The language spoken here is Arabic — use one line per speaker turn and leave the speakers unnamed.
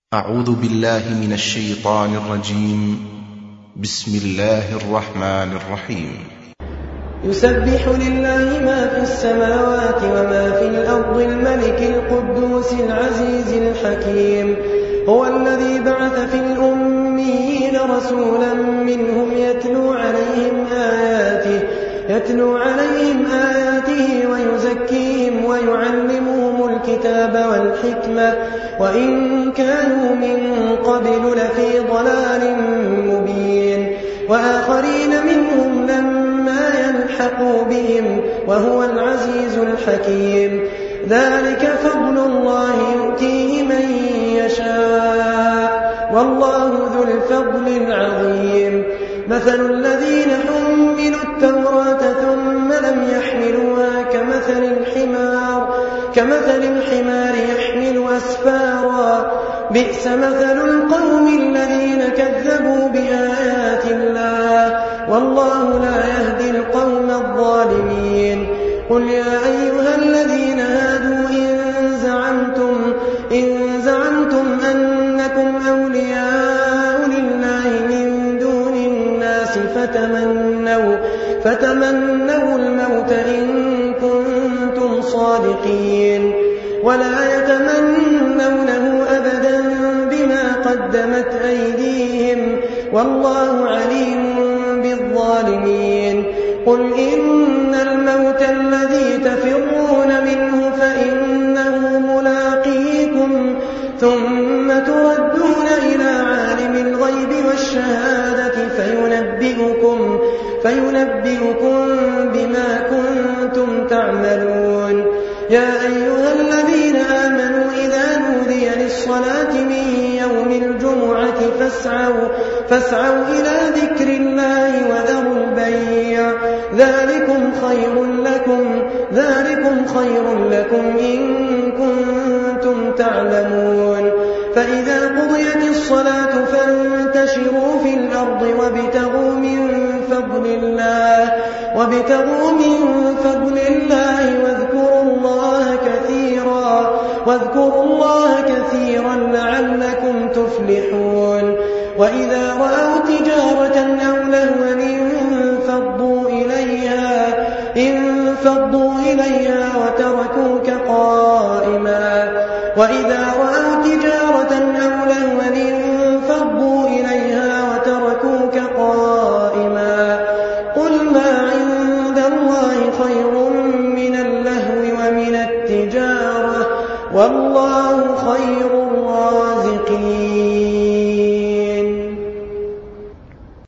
أعوذ بالله من الشيطان الرجيم. بسم الله الرحمن الرحيم.
يسبح لله ما في السماوات وما في الأرض الملك القدوس العزيز الحكيم. هو الذي بعث في الأميين رسولا منهم يتلو عليهم آياته ويزكيهم ويعلمهم الكتاب والحكمة وإن كانوا من قبل لفي ضلال مبين. وآخرين منهم لما يلحقوا بهم وهو العزيز الحكيم. ذلك فضل الله يؤتيه من يشاء والله ذو الفضل العظيم. مثل الذين حملوا التوراة ثم لم يحملوها كمثل الحمار يحمل أسفارا بئس مثل القوم الذين كذبوا بآيات الله والله لا يهدي القوم الظالمين. قل يا أيها الذين هادوا إن زعمتم أنكم أولياء لله من دون الناس فتمنوا الموت إن كنتم صادقين ولا يتمنونه أبدا بما قدمت أيديهم والله عليم بالظالمين. قل إن الموت الذي تفرون منه فإنه ملاقيكم ثم تردون إلى عالم الغيب والشهادة فينبئكم بما كنتم تعملون. يا أيها الذين آمنوا إذا نودي للصلاة من يوم الجمعة فاسعوا إلى ذكر الله وذروا البيع ذلكم خير لكم إن كنتم تعلمون. فإذا قضيت الصلاة فانتشروا في الأرض وابتغوا من فضل الله واذكروا الله كثيرا لعلكم تفلحون. وإذا رأوا تجارة أو لهوا انفضوا إليها وتركوك قائما. وإذا رأوا تجارة